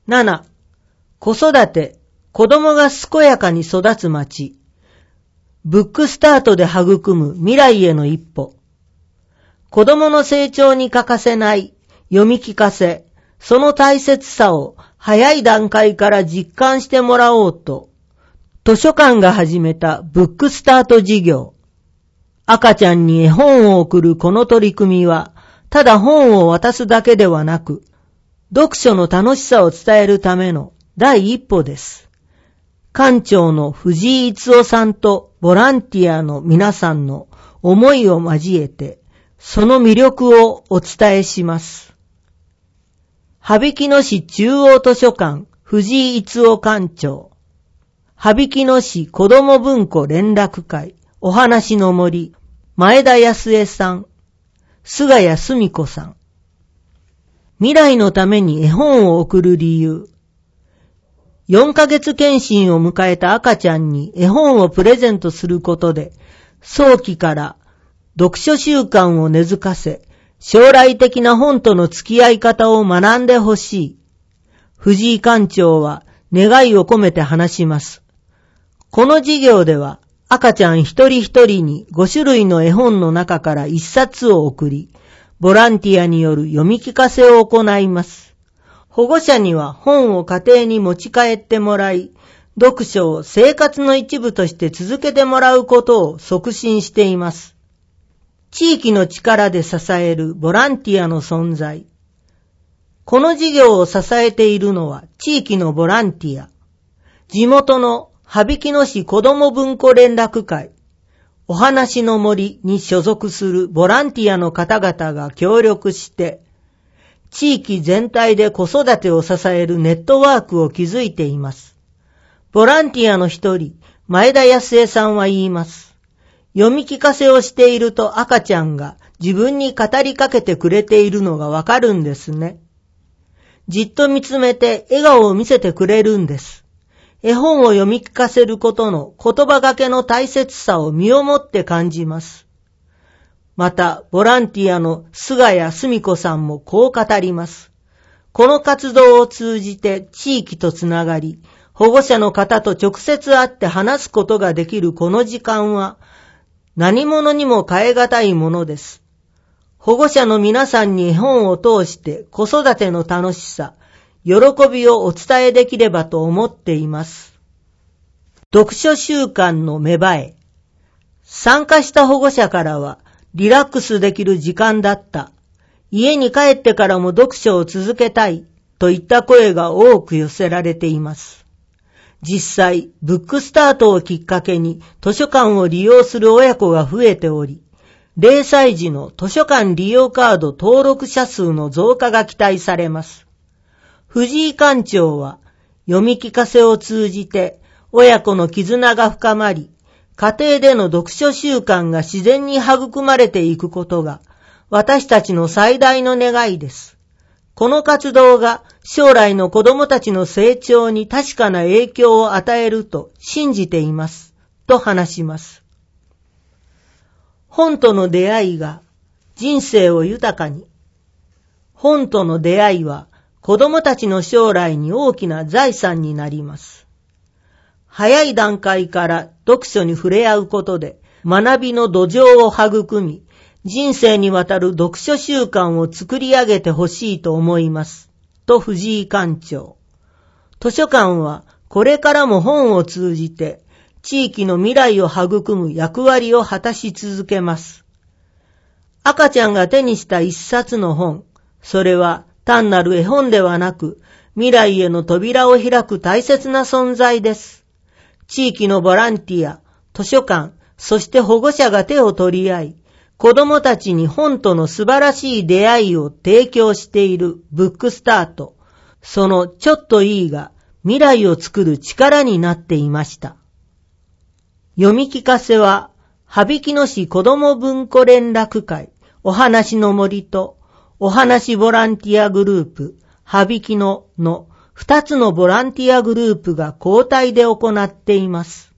7、子育て、子供が健やかに育つ街。ブックスタートで育む未来への一歩。子供の成長に欠かせない読み聞かせ、その大切さを早い段階から実感してもらおうと、図書館が始めたブックスタート事業。赤ちゃんに絵本を送るこの取り組みは、ただ本を渡すだけではなく、読書の楽しさを伝えるための第一歩です。館長の藤井逸夫さんとボランティアの皆さんの思いを交えて、その魅力をお伝えします。羽曳野市中央図書館藤井逸夫館長。羽曳野市子ども文庫連絡会お話の森前田康江さん、菅谷澄子さん。未来のために絵本を送る理由。4ヶ月検診を迎えた赤ちゃんに絵本をプレゼントすることで、早期から読書習慣を根付かせ、将来的な本との付き合い方を学んでほしい。藤井館長は願いを込めて話します。この授業では赤ちゃん一人一人に5種類の絵本の中から1冊を送り、ボランティアによる読み聞かせを行います。保護者には本を家庭に持ち帰ってもらい、読書を生活の一部として続けてもらうことを促進しています。地域の力で支えるボランティアの存在。この事業を支えているのは地域のボランティア。地元の羽曳野市子ども文庫連絡会、お話の森に所属するボランティアの方々が協力して、地域全体で子育てを支えるネットワークを築いています。ボランティアの一人、前田康江さんは言います。読み聞かせをしていると赤ちゃんが自分に語りかけてくれているのがわかるんですね。じっと見つめて笑顔を見せてくれるんです。絵本を読み聞かせることの言葉がけの大切さを身をもって感じます。また、ボランティアの菅谷澄子さんもこう語ります。この活動を通じて地域とつながり、保護者の方と直接会って話すことができるこの時間は、何者にも代え難いものです。保護者の皆さんに絵本を通して子育ての楽しさ、喜びをお伝えできればと思っています。読書習慣の芽生え。参加した保護者からは、リラックスできる時間だった。家に帰ってからも読書を続けたい。といった声が多く寄せられています。実際、ブックスタートをきっかけに図書館を利用する親子が増えており、0歳児の図書館利用カード登録者数の増加が期待されます。藤井館長は、読み聞かせを通じて親子の絆が深まり、家庭での読書習慣が自然に育まれていくことが私たちの最大の願いです。この活動が将来の子供たちの成長に確かな影響を与えると信じています。と話します。本との出会いが人生を豊かに。本との出会いは子供たちの将来に大きな財産になります。早い段階から読書に触れ合うことで学びの土壌を育み、人生にわたる読書習慣を作り上げてほしいと思います。と藤井館長。図書館はこれからも本を通じて地域の未来を育む役割を果たし続けます。赤ちゃんが手にした一冊の本、それは単なる絵本ではなく、未来への扉を開く大切な存在です。地域のボランティア、図書館、そして保護者が手を取り合い、子供たちに本との素晴らしい出会いを提供しているブックスタート。そのちょっといいが未来を作る力になっていました。読み聞かせは、羽曳野市子ども文庫連絡会、お話の森と、お話ボランティアグループ、羽曳野の2つのボランティアグループが交代で行っています。